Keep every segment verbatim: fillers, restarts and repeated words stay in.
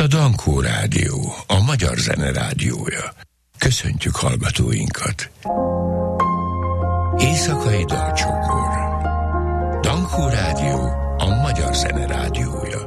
a Dankó Rádió, a magyar zene rádiója. Köszöntjük hallgatóinkat. Éjszakai dalcsokor. Dankó Rádió, a magyar zene rádiója.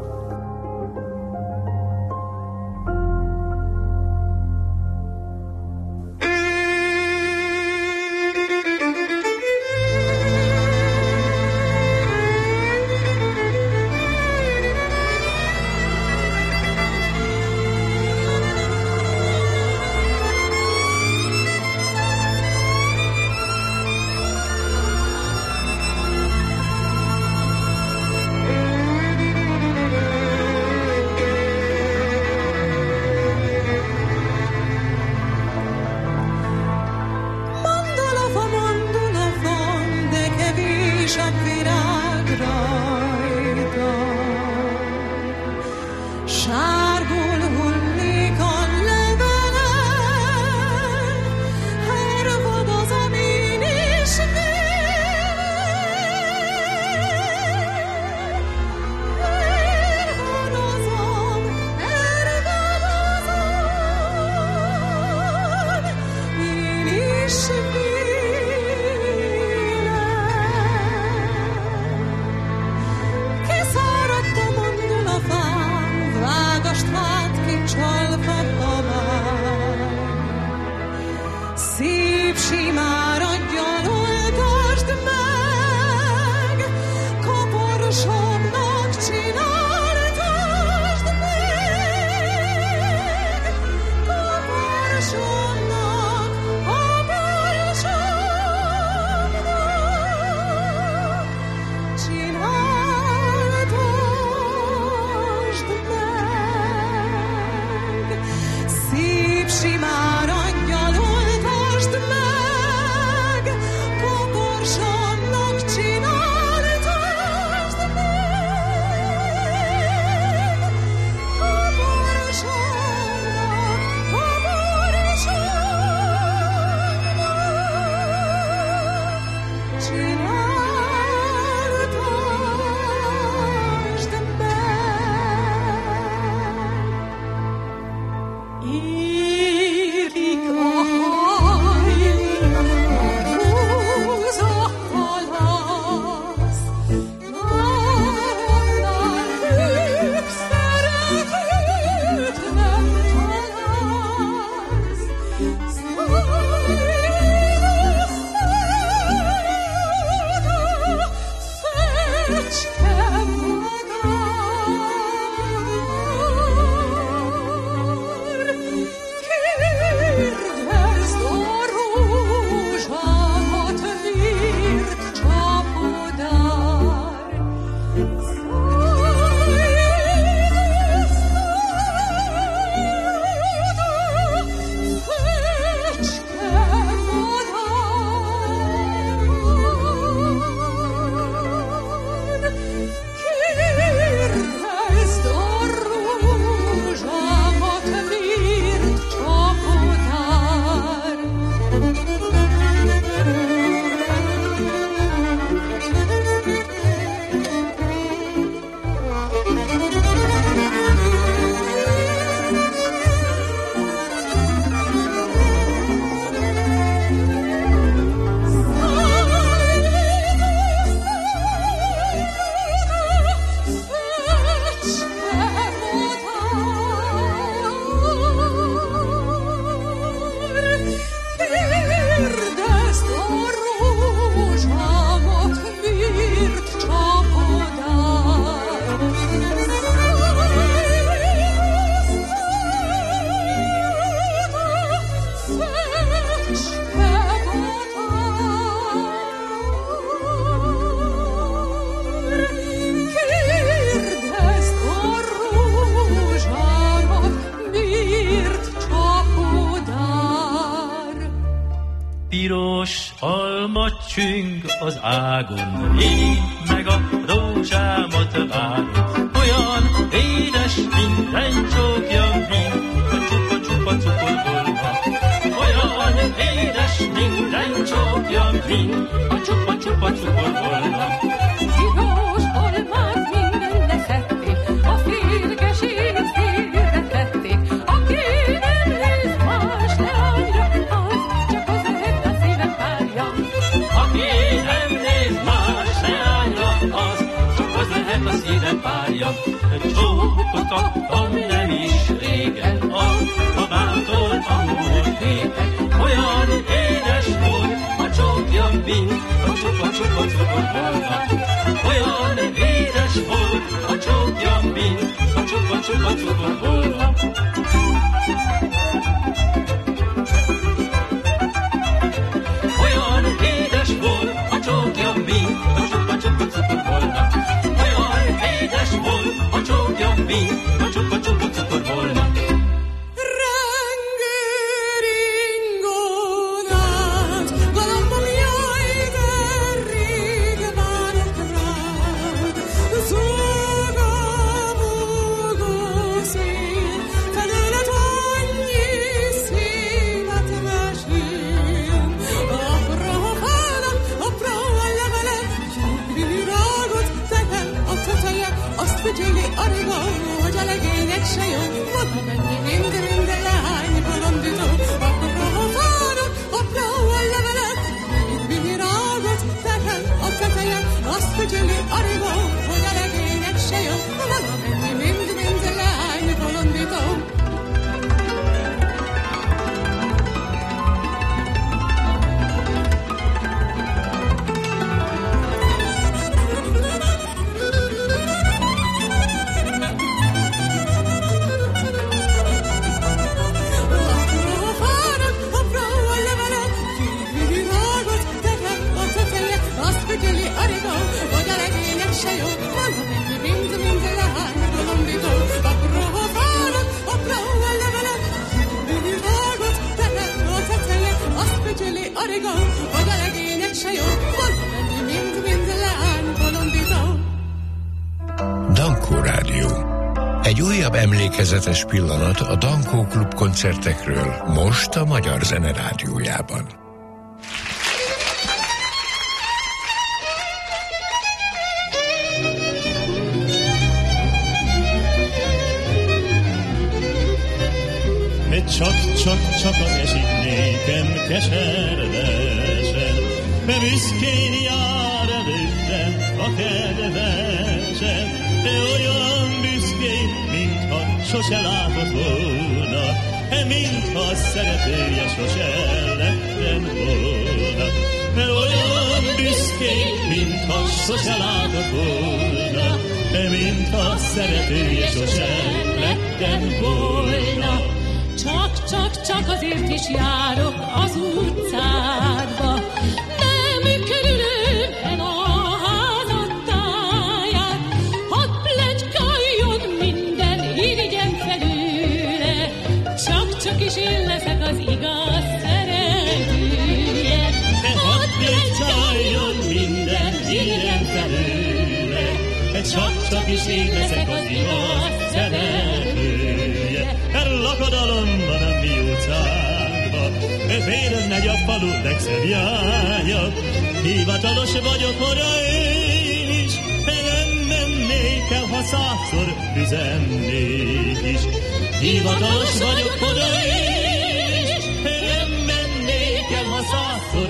Csüng az ágon, én meg a rózsámat várom. Olyan édes, mint egy csókja, mint a csupa-csupa cukorbolha. Olyan édes, mint egy csókja, mint a csupa-csupa cukorbolha. Piros almát minden leszettél, a félgesét félre anyám, csókot adtam nem is régen, a babától a múlt héten. Olyan édes volt, a csókja, mint a csupa-csupa-cukor volna. Olyan édes volt, a csókja, mint a csupa-csupa-cukor volna. Olyan édes volt, a csókja, mint a csupa-csupa-cukor volna. Olyan édes volt, a csókja, mint a csupa-csupa-cukor volna. Dankó Rádió. Egy újabb emlékezetes pillanat a Dankó Klub koncertekről most a Magyar Zene Rádiójában. Csak-csak-csak az esik nékem keservesen, de büszkén jár előttem a kedvesen, de olyan büszkén, mintha sose látott volna, mintha szeretője sose lettem volna. De olyan büszkén, mintha sose látott volna, mintha szeretője sose lettem volna. Csak-csak-csak azért is járok az utcádba, nem körülöm el a házad táját, hadd pletykáljon minden irigyem felőle, csak-csak is én leszek az igaz szeretője. Hadd pletykáljon minden irigyem felőle, csak-csak is én leszek az igaz szeretője. Lakodalom van a mi utcánkba, félre megy a falu legszebb jánya. Hivatalos vagyok oda én is, nem mennék el, ha százszor üzennék is. Hivatalos vagyok oda én is, nem mennék el, ha százszor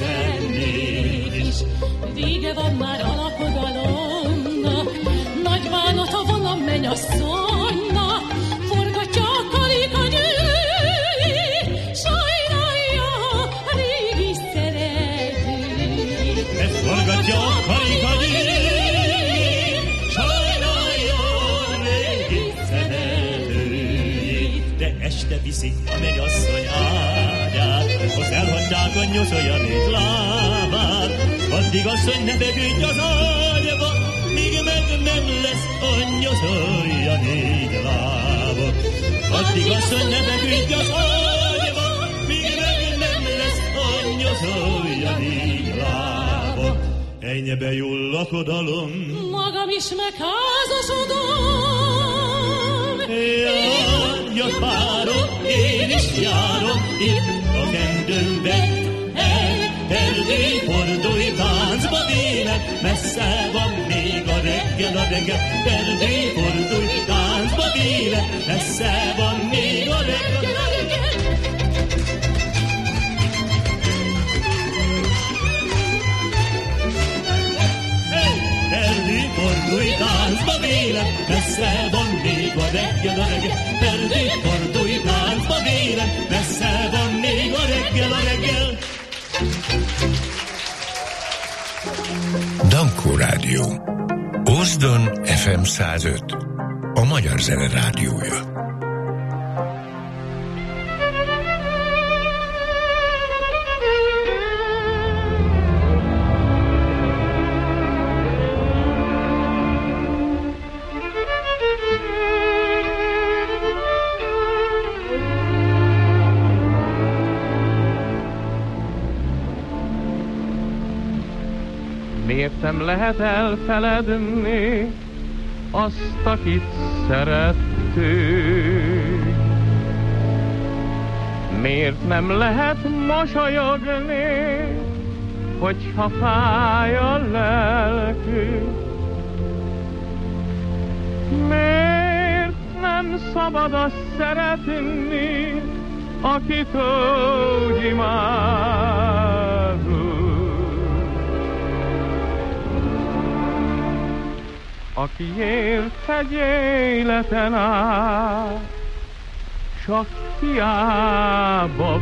üzennék is. Vége van már a lakodalomnak, nagy bánata van a mennyasszonynak, forgatja a karikanyőjét, sajnálja a régi szeretőjét. Forgatja a karikanyőjét, sajnálja a régi szeretőjét. De este viszik a mennyasszony ágyát, az elhagyták a nyoszolja négy lábát. Addig asszony ne feküdj az ágyba, míg meg nem lesz a nyoszolja négy lábot. Addig asszony ne feküdj az ágyba, míg meg nem lesz a nyoszolja négy lábot. Ennyibe jól lakodalom, magam is megházasodom. Járja párom, én is járom itt a kendőmben. Erdély fordulj táncba vélet, messze van még a reggel, a reggel. Erdély fordulj táncba vélet, messze van még a reggel, a reggel. Erdély fordulj táncba vélet, vélem, messze van még a reggel, a reggel, perdé, fordulj táncba vélem, messze van még a reggel, a reggel. Dankó Rádió. Ózdon ef em száz öt. A Magyar Zene Rádiója. Miért nem lehet elfeledni azt, akit szerettünk? Miért nem lehet mosolyogni, hogyha fáj a lelkünk? Miért nem szabad azt szeretni, akit úgy imádunk? Aki élt egy életen át, csak hiába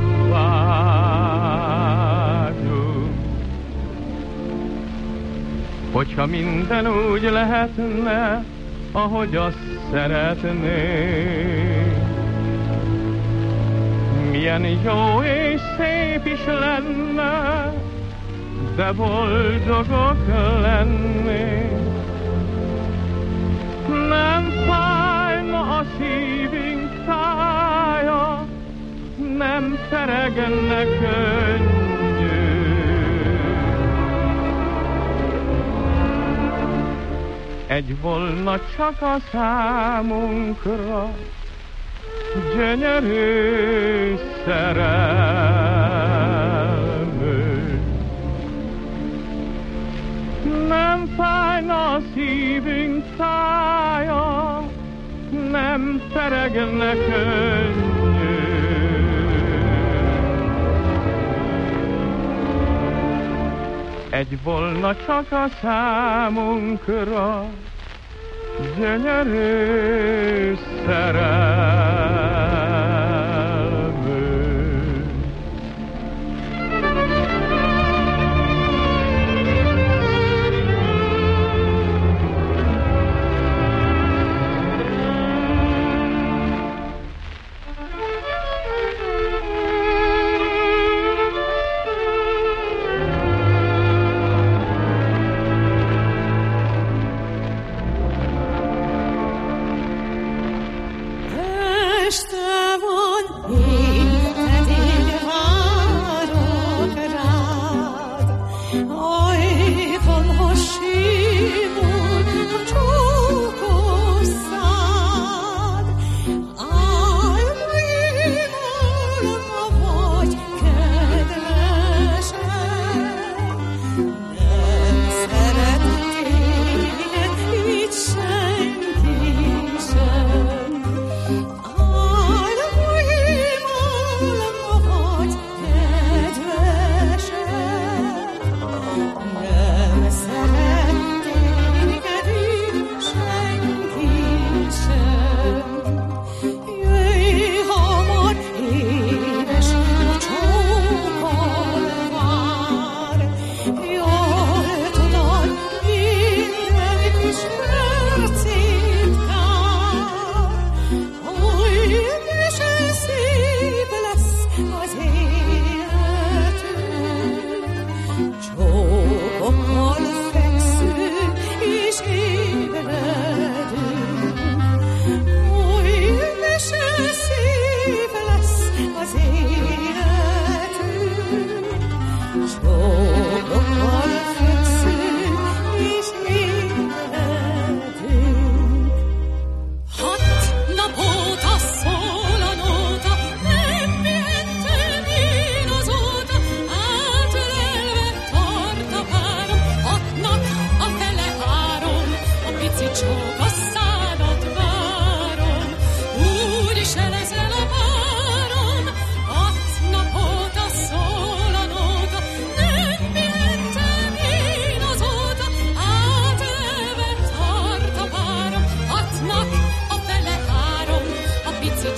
vágyunk. Hogyha minden úgy lehetne, ahogy azt szeretnék, milyen jó és szép is lenne, de boldogok lennénk. Nem fájna a szívünk tája, nem peregne könnyű. Egy volna csak a számunkra gyönyörű szerelmünk. Nem fájna a szívünk tája, nem peregne könnyű. Egy volna csak a számunkra gyönyörű szerelmünk.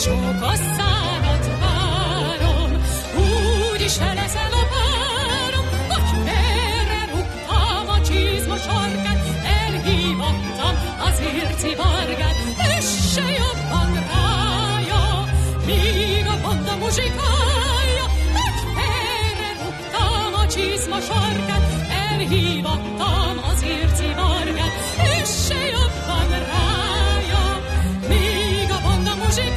csak a szádat várom, úgyis te leszel a párom, hogy merre rúgtam a csizma sarkát, elhívattam az érci vargát, és se jobban rája, míg a banda muzsikája, hogy merre rúgtam a csizma sarkát, elhívattam az érci vargát, és se jobban rája, míg a banda muzsikája.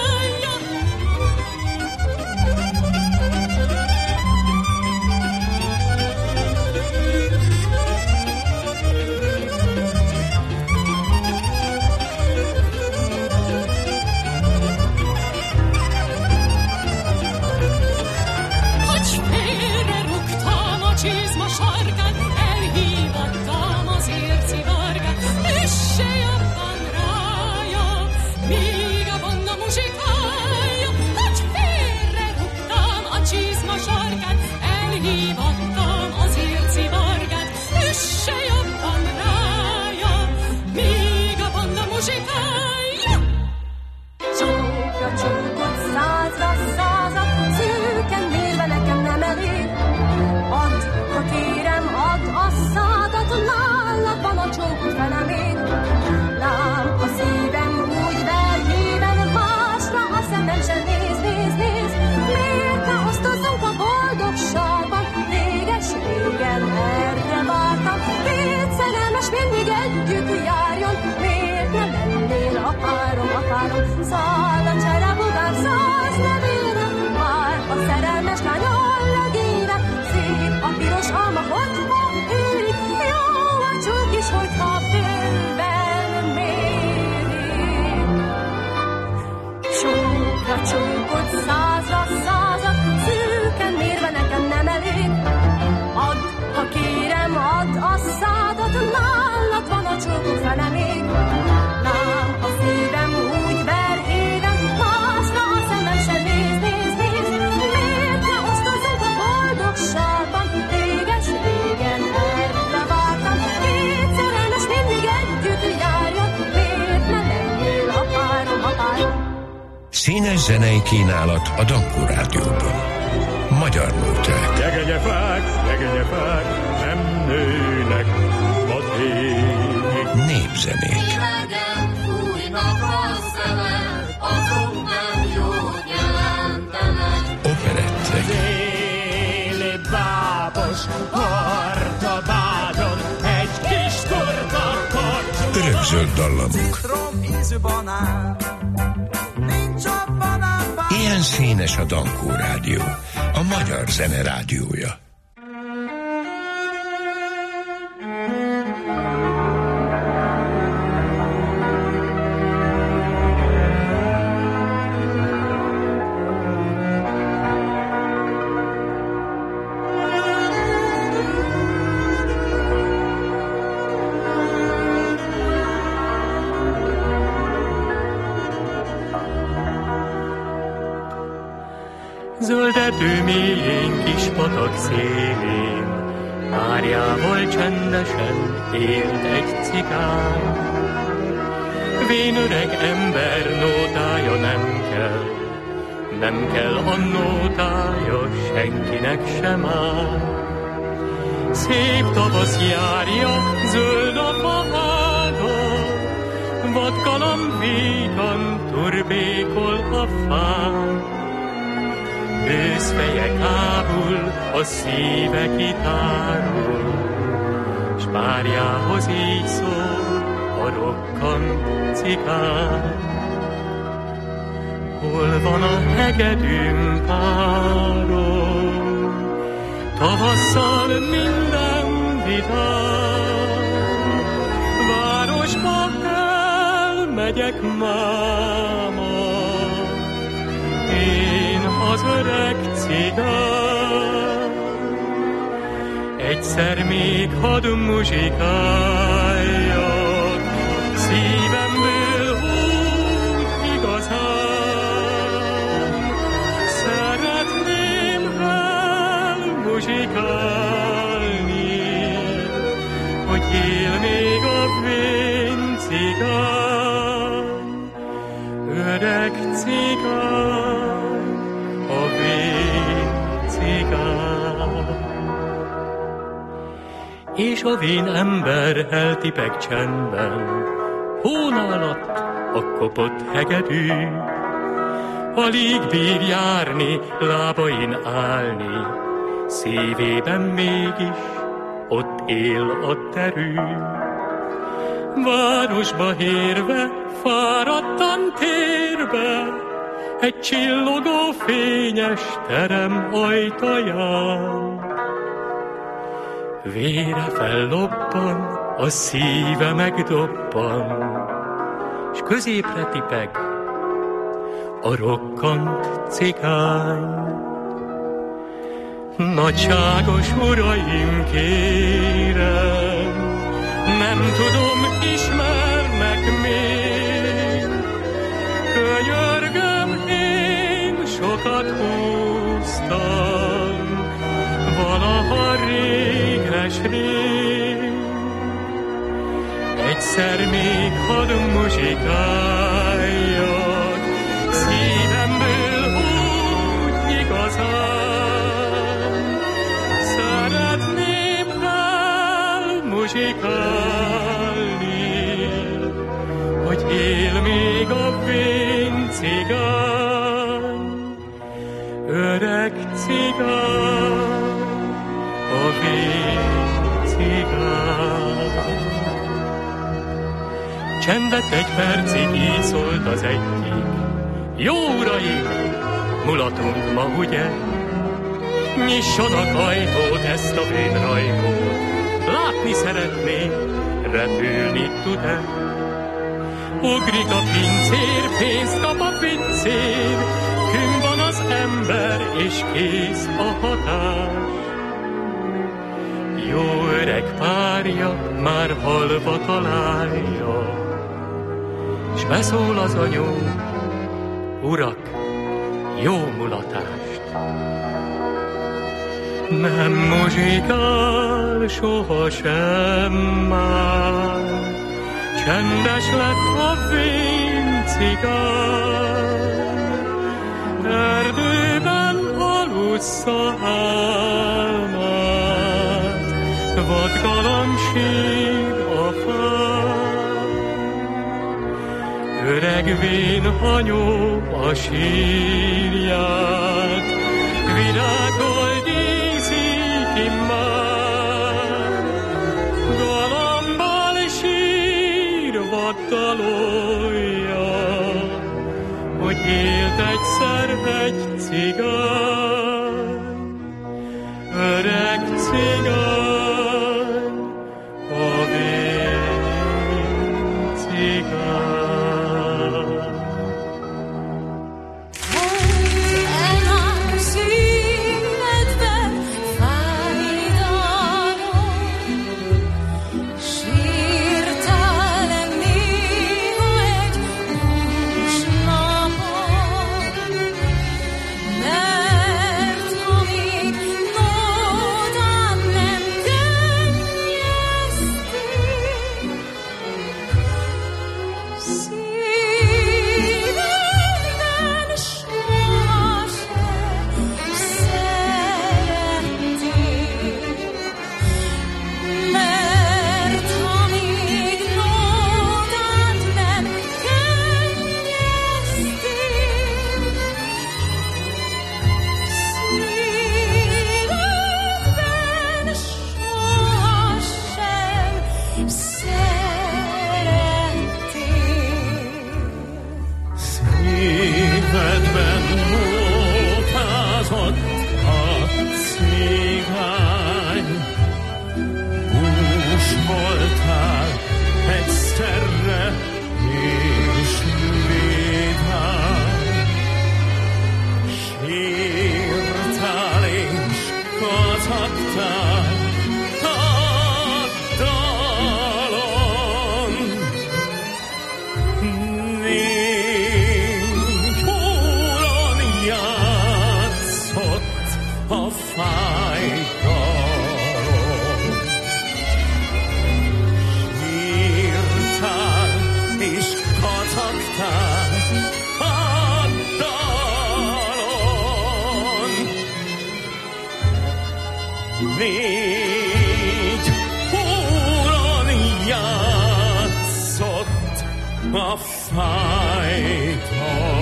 Hogy félre rúgtam a csizma sarkát, elhívattam az érci vargát, és se jobban rája, míg a banda muzsikája. Hogy félre rúgtam a csizma sarkát, elhívattam az érci vargát, és se jobban rája, míg a banda muzsikája. Csókra csókot, százra százat, szűken mérve nekem nem elég. Add, ha kérem, add a szádat, nálad van a csókot fele még. Lám a szívem úgy ver híven, másra a szemem sem néz, néz, néz. Miért ne osztozzunk a boldogságban? Réges régen erre vártam. Két szerelmes mindig együtt járjon. Miért ne lennél a párom, a párom? Száll a cserebogár, száz nevére, vár a szerelmes lány allegére. Szép a piros alma, hogyha érik, jó a csók is, hogyha félben mérik. Csókra csókot, százra százat, szűken mérve nekem nem elég. Add, ha kérem, add a szádat, nálad van a csókot fele még. Lám a szívem úgy ver éven, másra a szemem sem néz, néz, néz. Miért ne osztozzunk a boldogságban? Réges régen erre vártam. Két szerelmes mindig együtt járjon. Miért ne lennél a párom, a párom? Színes zenei kínálat a Dankó Rádióban. Magyar nóták. Jegenyefák, jegenyefák, nem nőnek a tégig. Népzenék. Hidegen fújnak a szelek, azok nem jót jelentenek. Operettek. Déli bábos, hordobádon, egy kis turta kocs. Örökzöld dallamok. Citrom ízű banán, nincs a banánban. Ilyen színes a Dankó Rádió, a magyar zene rádiója. Zöldető mélyén, kis patak szélén, párjával csendesen élt egy cigány. Vén öreg ember nótája nem kell, nem kell a nótája senkinek sem áll. Szép tavasz járja, zöld a fahága, vadgalamb vígan turbékol a fán. Őszfeje kábul, a szíve kitárul, s párjához így szól a rokkant cigány. Hol van a hegedűm párom, tavasszal minden vidám, városba elmegyek máma, én az öreg cigány. Egyszer még hadd muzsikáljak, szívemből úgy igazán. Szeretném elmuzsikálni, hogy él még a vén cigány. öreg cigány, a vén cigány. És a vén ember eltipeg csendben, hón alatt a kopott hegedű. Alig bír járni, lábain állni, szívében mégis ott él a terű. Városba érve, fáradtan térbe, egy csillogó fényes terem ajtaján. Vére fellobban, a szíve megdobban, s középre tipeg a rokkant cigány. Nagyságos uraim, kérem, nem tudom, ismernek még. Könyörgöm, én sokat húztam, valaha réges-rég. Egyszer még hadd muzsikáljak, szívemből úgy igazán. Szeretném elmuzsikálni, hogy él még a vén cigány, öreg cigány, a vén cigány. Csendet egy percig így szólt az egyik, jó uraim, mulatunk ma, ugye? Nyissanak ajtót, ezt a vén rajkót, látni szeretné, repülni tud-e? Ugrik a pincér, pénzt kap a pincér, künk van az ember, és kész a hatás. Jó öreg párja már halva találja, s beszól az anyó, urak, jó mulatást. Nem muzsikál sohasem már, csendes lett a vén cigány. Erdőben alussza álmát, vadgalamb sír a fán. Öreg vén anyó a sírját, virággal díszít immár. Galambal sír vaddalolja, hogy élt egyszer egy cigány, öreg cigány, a vén cigány. Sírtál és kacagtál, Négy óran játszott a fájtal.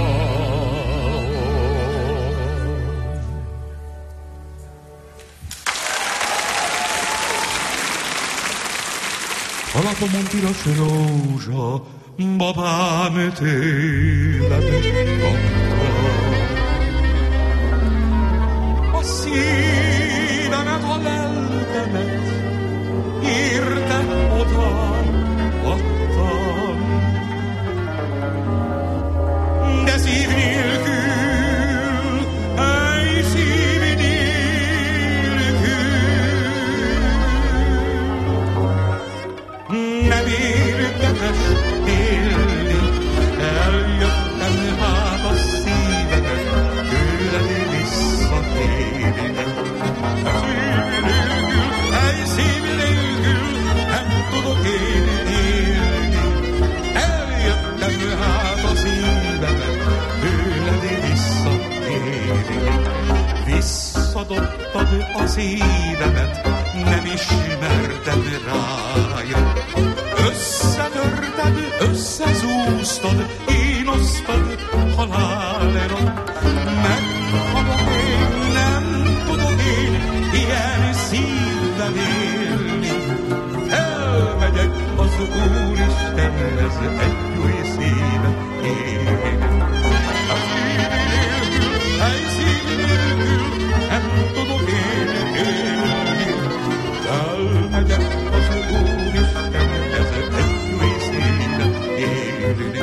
A lapomon piros rózsa, babám tőled kapta. A szívemet, a lelkemet érte oda adtam. De szív nélkül, ej szív nélkül nem érdemes élni. Eljöttem hát a szívemet tőled visszatérni. Szív nélkül, ej szív nélkül nem tudok én élni. Eljöttem hát a szívemet tőled visszatérni. Visszadobtad a szívemet, nem ismertem rája. Összetörted, összezúztad, én osztad halálra. Meghalok én, nem tudok én ilyen szívvel élni. Elmegyek az Úristenhez egy új szívet élni. A szív nélkül, egy szív nélkül nem tudok én élni. Elmegyek az Úristenhez egy új szívet élni.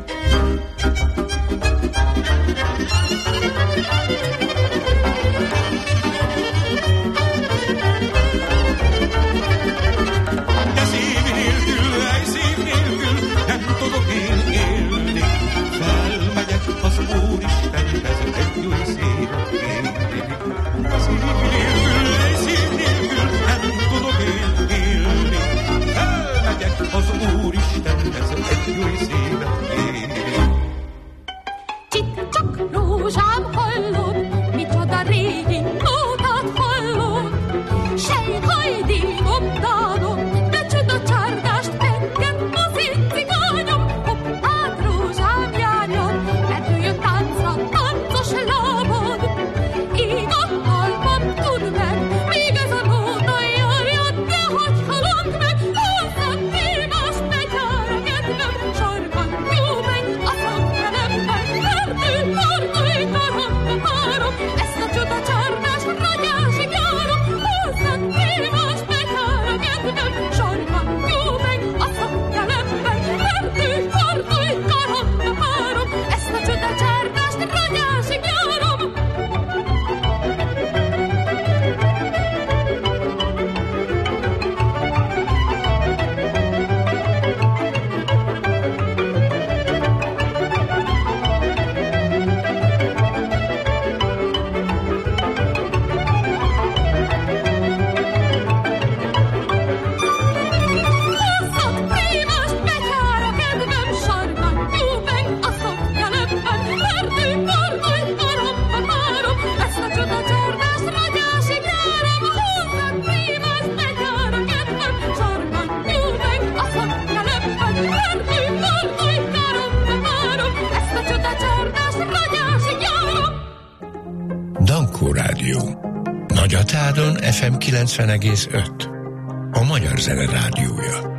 De szív nélkül, ej szív nélkül nem tudok én élni. Felmegyek az Úristenhez egy új szívet élni. A szív nélkül, ej szív nélkül nem tudok én élni. Felmegyek az Úristenhez egy új szívet élni. Csit-csak rózsám hallod, micsoda régi nótát hallod. Sejt hajdínom, dánom, de csuda csárgást penget az én cigányom. Hopp, át rózsám járjon, medüljön táncra, táncos lábad. Így adtalban tudd meg, még ez a nóta járjad, de hogy halad meg, hozzám témás betyár a kedvem. Sarkan jó meg a szakkelemben, verdő, tartói karamba párom, ezt a csuda csárgást ragyásig járom. Hozzám témás betyár a kedvem, sarkan jó meg a szakkelemben, verdő, tartói karamba párom, ezt a csuda csárgást ragyásig járom. Hozzad témás betyár a kedvem, sarkan jó meg a szakkelemben, verdő, tartói karamba párom, ezt a csuda csárgást ragyásig járom. Hozzad témás betyár a kedvem, sarkan jó meg a szakkelemben, verdő, tartói karamba párom, ezt a csuda csárgást ragyásig járom. Dankó Rádió. Nagyatádon ef em kilencven egész öt. A Magyar Zene Rádiója.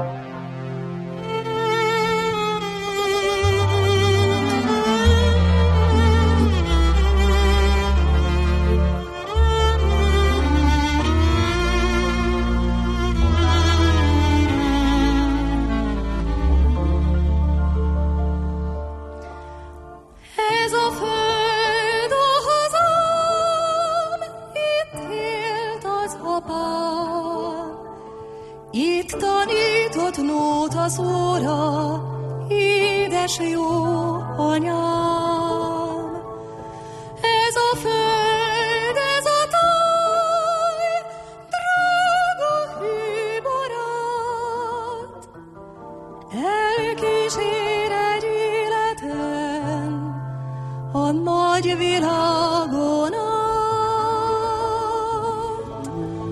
Ez a föld a hazám, itt élt az apám, itt tanított nóta szóra, édes jó anyám. Ez a föld, ez a táj, drága hű barát, elkísér egy életen a nagy világon át.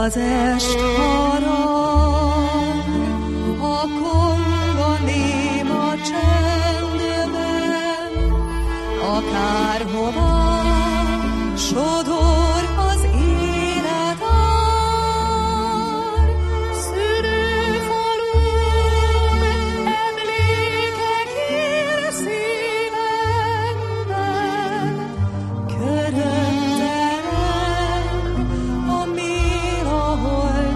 Az est harang, a konga néma csendben, akárhova sodor az életár. Szülőfalum emlékek él szívemben, körömtelen a mél a hold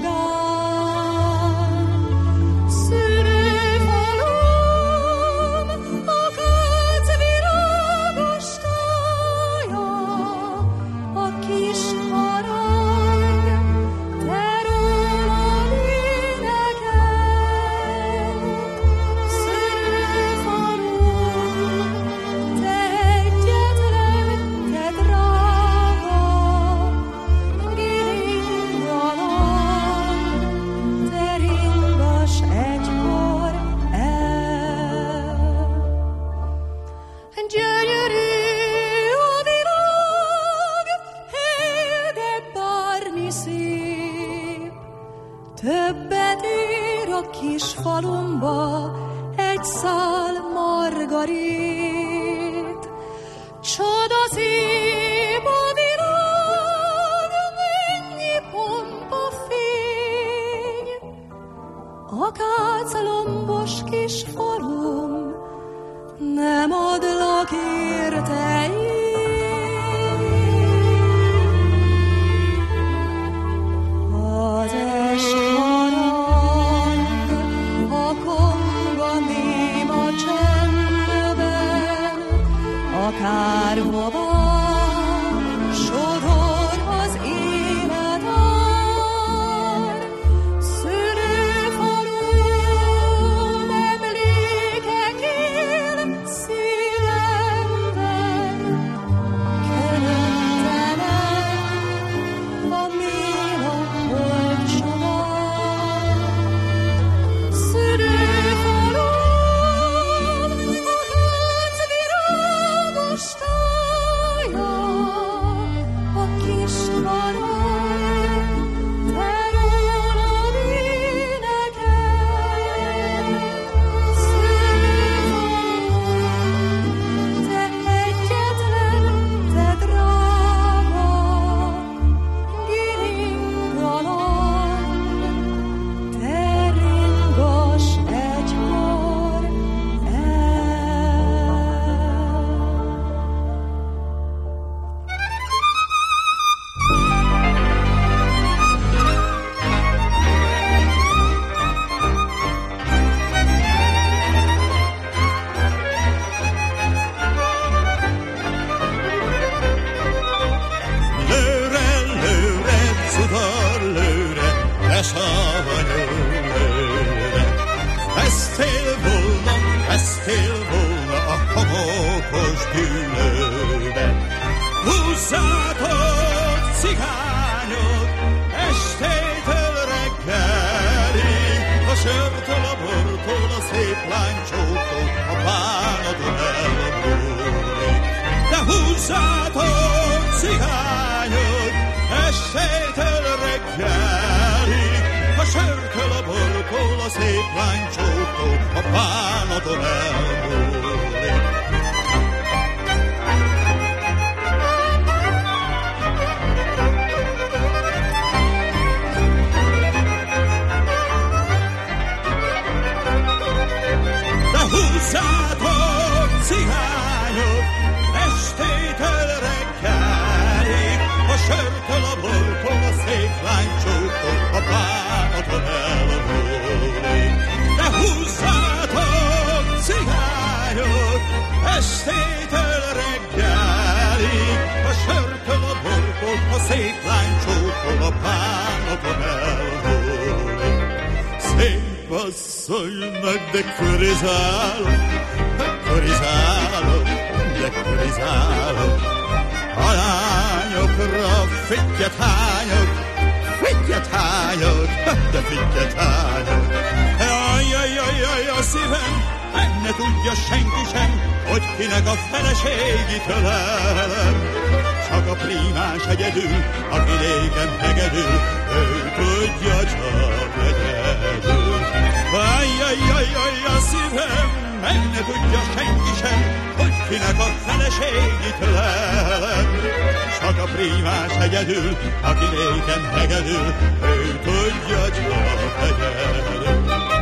sugár. Szülőfalum a kác virágos tája, a kis harang, te rólad énekel. Szülőfalum, te egyetlen, te drága, giringalan, te ringass egykor el. Gyönyörű a világ, él, de bármi szép, többet ér a kis falumba egy szál margarét. Csoda szép a világ, mennyi pompa fény, a káclombos kis falum, nem adlak érte én. Az est harang, a konga néma csendben, akárhova sodor az életár. Szülőfalum emlékek él szívemben, körömtelen a mél a hold sugár. Szülőfalum a kác virágos tája, a kis harang, te rólad énekel. Szülőfalum, te egyetlen, te drága, giringalan, te ringass egykor el. Lőre, lőre, cudar, lőre, te savanyú lőre. Vesztél volna, vesztél volna a homokos gyűlőbe. Húzzátok, cigányok, estétől reggelig, a sörtől, a bortól, a szép lánycsóktól, a bánadon elmúlik. De húzzátok, cigányok, estétől reggelig, a sörtől, a bortól, a szép lánycsóktól, a bánadon elmúlik. De húzzátok, cigányok, estétől reggelig, a sörtől, a bortól, a szép lánycsóktól, a bánadon elmúlik. De húzzátok, cigányok, estétől reggelig, a sörtől, a bortól, a szép lánycsóktól, a bánadon elmúlik. Szép asszonynak, de körizálok, körizálok, de körizálok. A lányokra fittyet hányok, fittyet hányok, de fittyet hányok. Jaj, jaj, jaj, jaj, a szívem, meg ne tudja senki sem, hogy kinek a feleségi tölelem. Csak a prímás egyedül, aki régen hegedül, ő tudja csak egyedül. Ajjajjajjaj, a szívem, meg ne tudja senki sem, hogy kinek a feleségit lelem. Csak a prímás egyedül, aki nékem hegedül, ő tudja csak egyedül.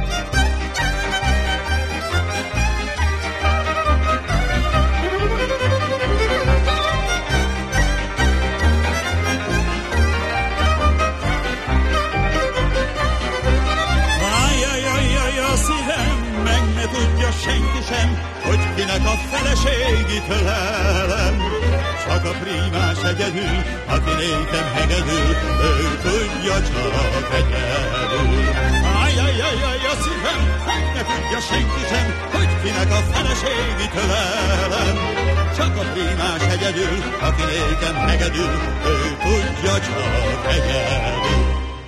Senki sem, hogy kinek a feleségit lelem. Csak a prímás egyedül, aki nékem hegedül, ő tudja csak egyedül. Ajjajjajjaj, a szívem, meg ne tudja senki sem, hogy kinek a feleségit lelem. Csak a prímás egyedül, aki nékem hegedül, ő tudja csak egyedül.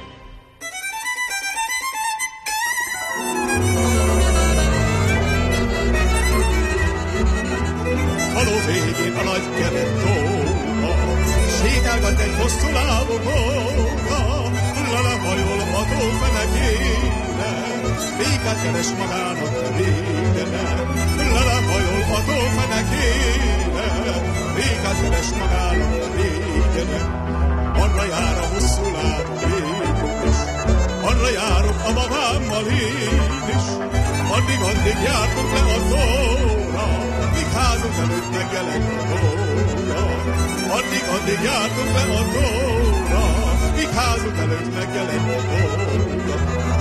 Végén a nagy kevet tóka, sétálgat egy hosszú lábú kóka, lelehajol a tó fenekére, békát keres magának végre. Lelehajol a tó fenekére, békát keres magának végre. Arra jár a hosszú lábú végre, arra járok a babámmal én is, addig-addig jártunk le a tóra, házunk előtt megjelent a tóra. Addig-addig jártunk be a tóra, míg házunk előtt megjelent a tóra.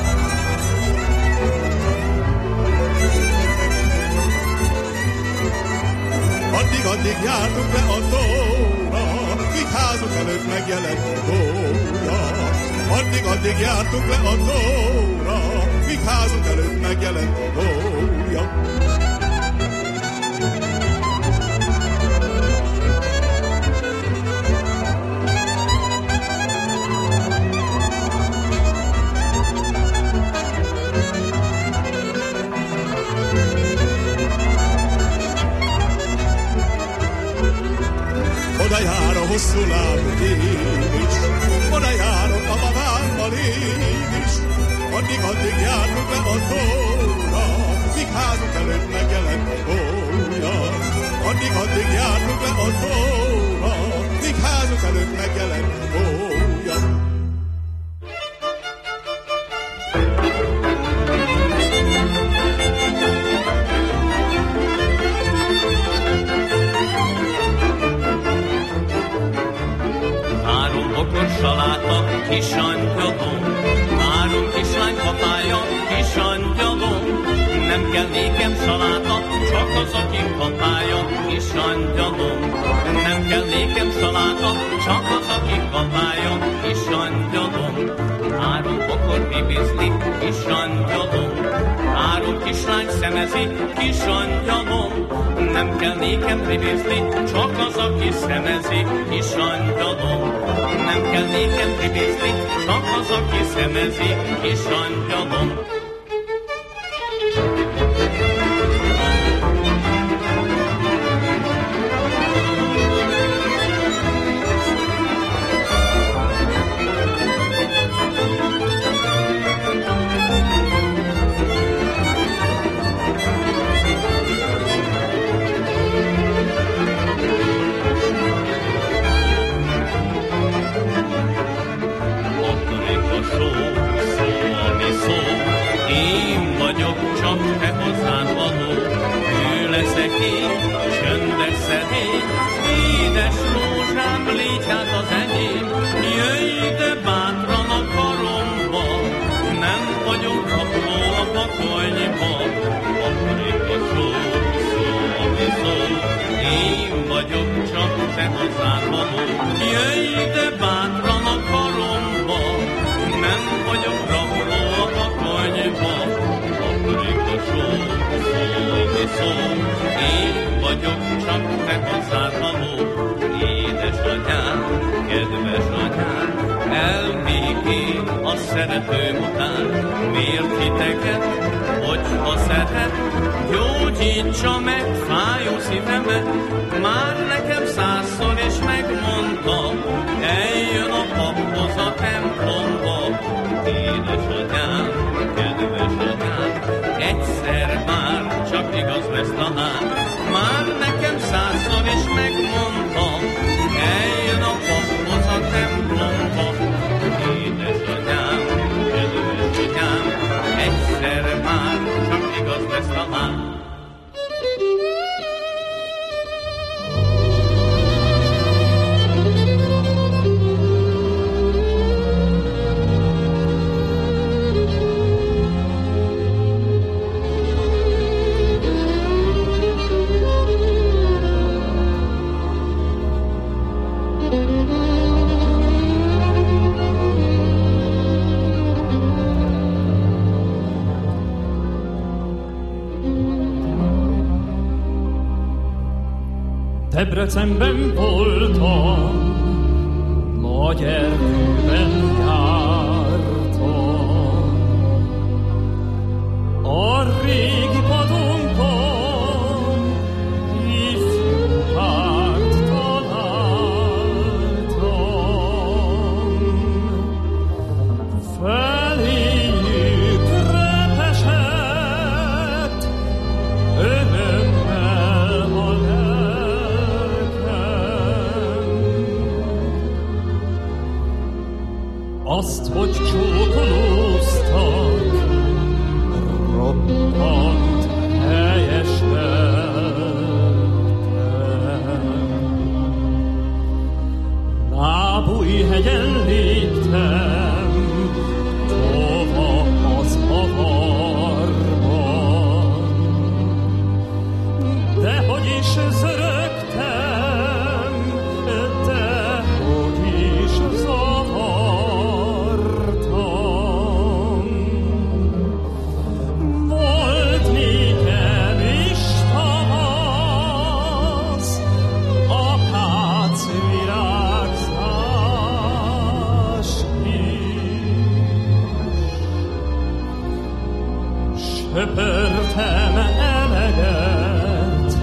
Addig-addig jártunk be a tóra, míg házunk előtt megjelent a tóra. Addig-addig jártunk be a tóra, míg házunk előtt megjelent a tóra. Oda jár a hosszú lábú én is, oda járok a magámmal én is, addig-addig jártunk le a tóra, míg házunk előtt megjelent a tóra. Addig-addig jártunk le a tóra, míg házunk előtt megjelent a tóra. Saláta, kis angyalom, három kislány papája, kis angyalom. Nem kell nékem saláta, csak az, aki papája, kis angyalom. Nem kell nékem saláta, csak az, aki papája, kis angyalom. Három bokor bibizli, kis angyalom. Három kislány szemezi, kis angyalom. Nem kell nékem ribizni, csak az, aki szemezi, kis angyalom. Nem kell nékem ribizni, csak az, aki szemezi, kis angyalom. Csak te hozzád való, ő leszek én, csöndes szedény, édes rózsám, légy hát az enyém, jöjj de bátran a karomba, nem vagyok rabló a pakonyba. Aprika szó, szó, ami szó, én vagyok csak te hozzád való, jöjj de bátran a karomba, nem vagyok rabló a pakonyba. Szó, szó, szó, én vagyok csak te hozzád való, édesanyám, kedves anyám, elméké a szeretőm után, miért titeket, hogyha szeret, gyógyítsa meg fájó szívemet, már nekem százszor is megmondta, eljön a paphoz a templomba. Édesanyám, kedves anyám, egyszer már csak igaz lesz talán. Már nekem százszor is megmondtam, eljön a paphoz a templomba. Édesanyám, kedves anyám, egyszer már csak igaz lesz talán. Debrecenben voltam, nagy erdőben jártam. A régi padonkon ifjú párt találtam. Feléjük repesett örömmel a azt, hogy csókolóztak, roppant helyes lettem. Nábújhegyen léptem, tova az avarban, dehogy is zörögtem, dehogy is zavartam. Volt nékem is tavasz, akác virágzás is. Söpörtem eleget,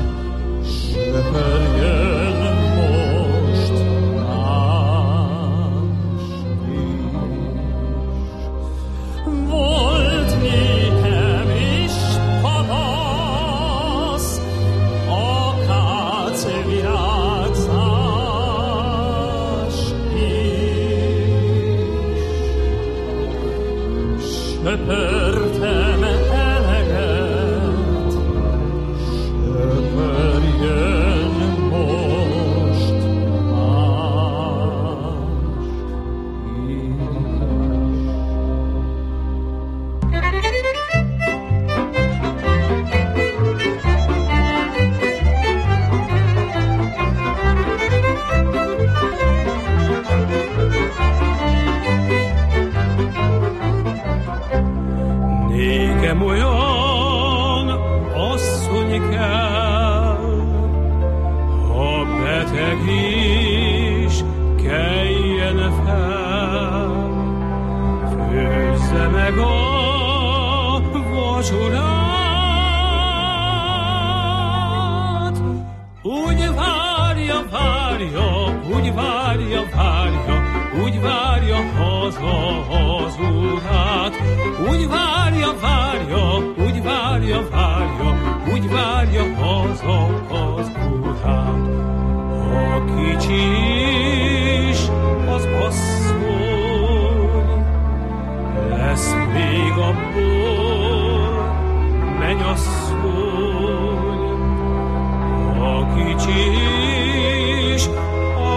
söpörjön most más is. Volt nékem is tavasz, akác virágzás is. Söpörtem eleget, söpörjön most más Nékem olyan asszony kell, ha beteg is keljen fel, főzze meg a vacsorát. Úgy várja, várja, úgy várja, várja, úgy várja haza az urát. Úgy várja, várja, úgy várja, várja, úgy várja haza az urát. Ha kicsi is az asszony, lesz még abból mennyasszony. Ha kicsi is a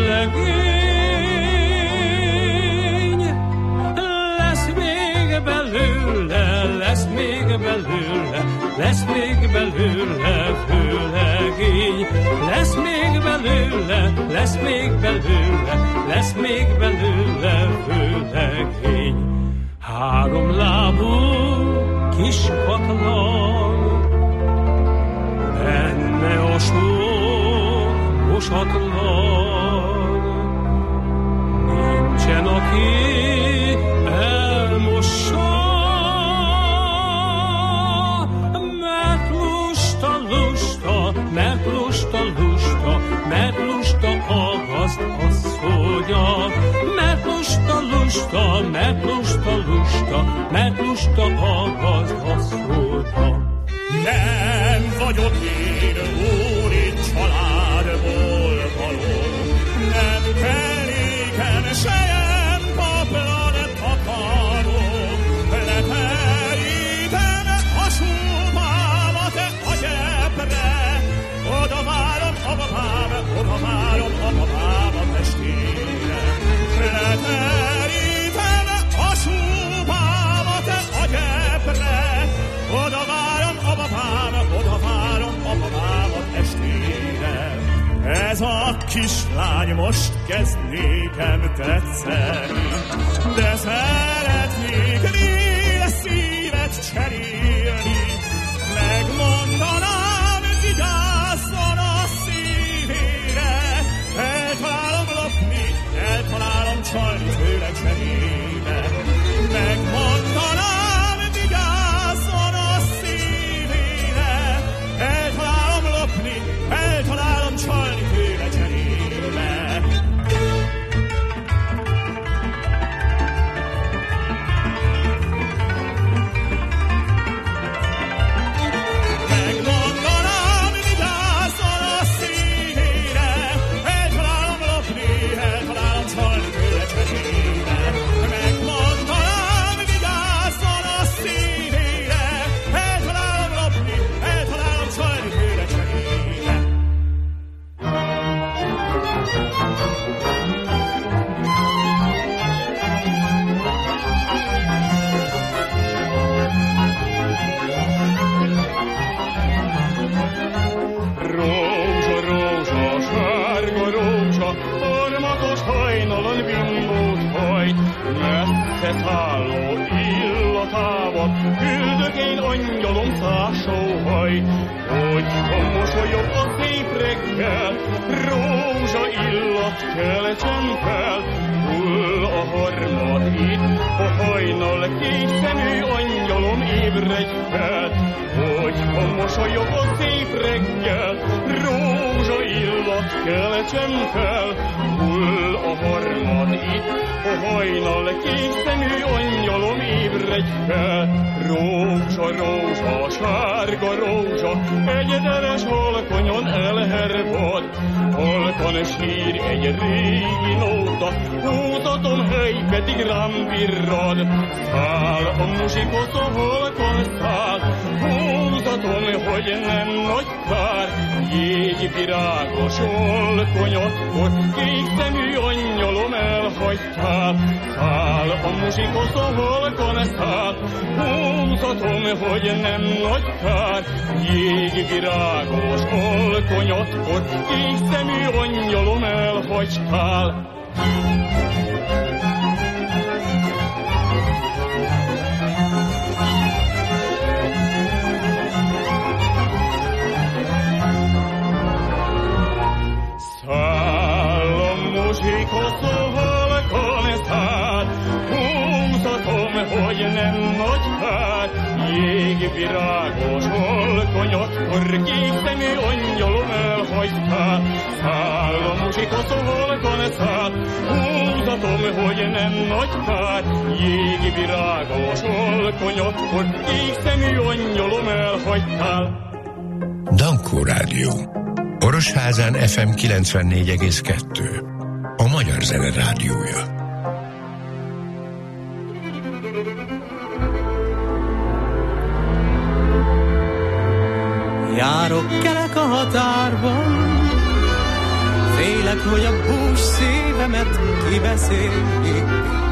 legény, lesz még belőle, lesz még belőle, lesz még belőle főlegény. Lesz még belőle, lesz még belőle, lesz még belőle főlegény. Három lábú kis katlan, benne a sok mosatlan. Nincsen, aki elmossa, mert lusta, lusta, mert lusta, lusta, mert lusta a gazdasszonya. Mert lusta, lusta, mert lusta, lusta, rózsa, mert lusta a gazdaszóra. Nem vagyok én úri családból való, nem keréken sejem paplan takarom, leterítem a súmámat a gyepre, oda várom a babám, oda várom a babám a testére. Leterítem a súmámat a gyepre, oda várom a babám, oda várom a babám a testére. Ez a kislány most kezd nékem tetszeni, de szeretnék néle szívet cserélni. Megmondanám, vigyázzon a szívére, eltalálom lopni, eltalálom csalni tőle cserébe. Megmondanám, vigyázzon a szívére, eltalálom lopni, eltalálom csalni tőle cserébe. Megmondanám, vigyázzon a szívére, eltalálom lopni, eltalálom csalni tőle cserébe. Megmondanám, vigyázzon a szívére, eltalálom lopni, eltalálom csalni tőle cserébe. Rózsa, rózsa, sárga rózsa, harmatos hajnalon bimbót hajt, messze szálló illatával, küldök én angyalom szársóhajt, hogy mosolyog a szép reggel, rózsa illat keltsen fel, hull a harmad itt, a hajnal kék szemű angyalom ébredj fel, hogy mosolyog a szép reggel, rózsa illat keltsen fel, hull a harmad itt, a hajnal kék szemű angyalom ébredj fel. Rózsa, rózsa, sárga rózsa, egyedeles halkonyon elhervad, halkan sír egy régi nóta, húzatom hely pedig rám virrad, száll a muzsikosz a halkan száll, húzatom, hogy nem nagy kár, jégvirágos olkonyatkor, kék szemű angyalom elhagytál, száll a muzsikosz a halkan száll, húzatom, hogy nem nagy kár, jégvirágos olkonyatkor, kék szemű angyalom elhagytál. Száll a muzsikosz a halkan száll, húzatom, hogy nem nagy kár, jégvirágos olkonyatkor, kék szemű angyalom elhagytál. Száll a muzsikosz a halkan száll, húzatom, hogy nem nagy kár, jégvirágos olkonyatkor, kék szemű angyalom elhagytál. Dankó Rádió. Orosházán ef em kilencvennégy egész kettő. A magyar zene rádiója. Járok, kelek a határban, félek, hogy a bús szívemet kibeszélik.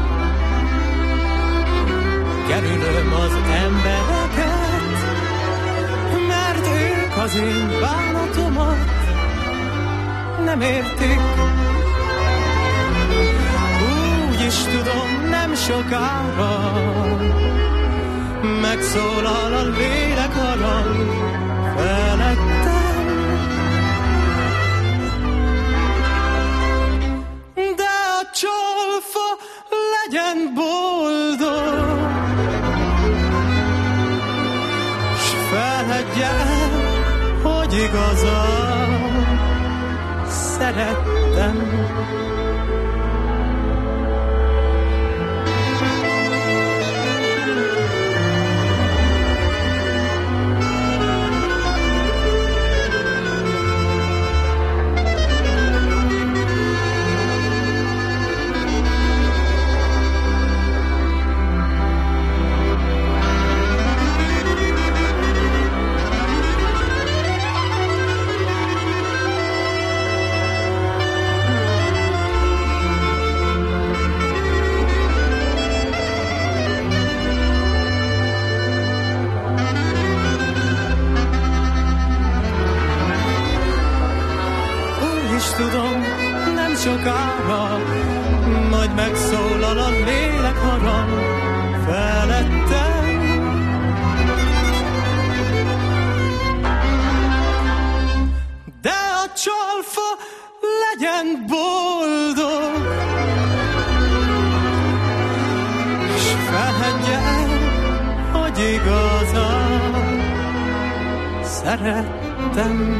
Kerülöm az embereket, mert ők az én bánatomat nem értik. Úgy is tudom, nem sokára megszólal a lélek halal felettem. De a csolfa legyen boldog, s feledje el, hogy igazán szerettem. vállal a lélek arany felettem. De a csalfa legyen boldog, s felhedje el, hogy igazán szerettem.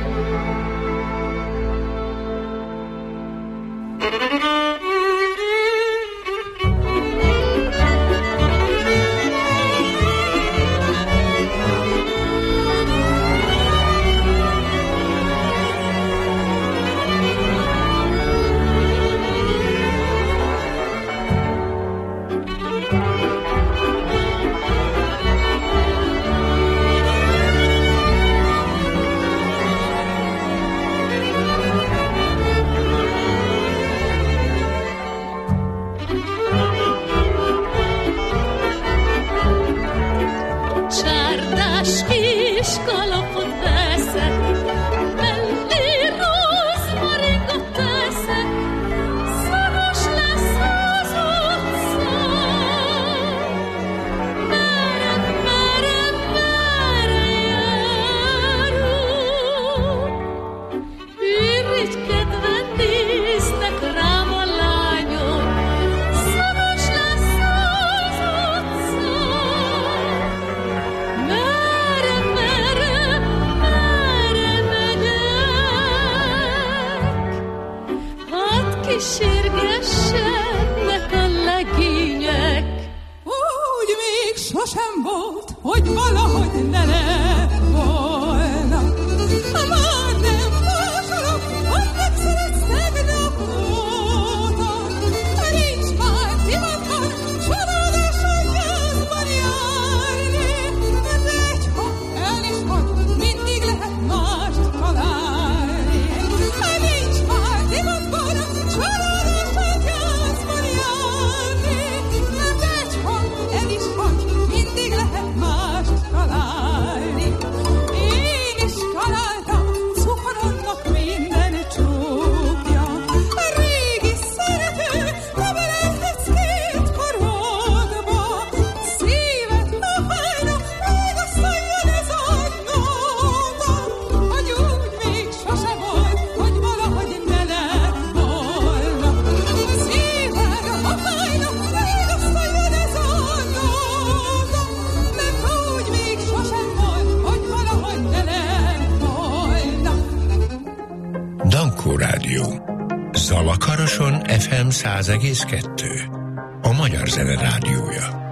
Zalakaroson ef em száz egész kettő. A Magyar Zene Rádiója.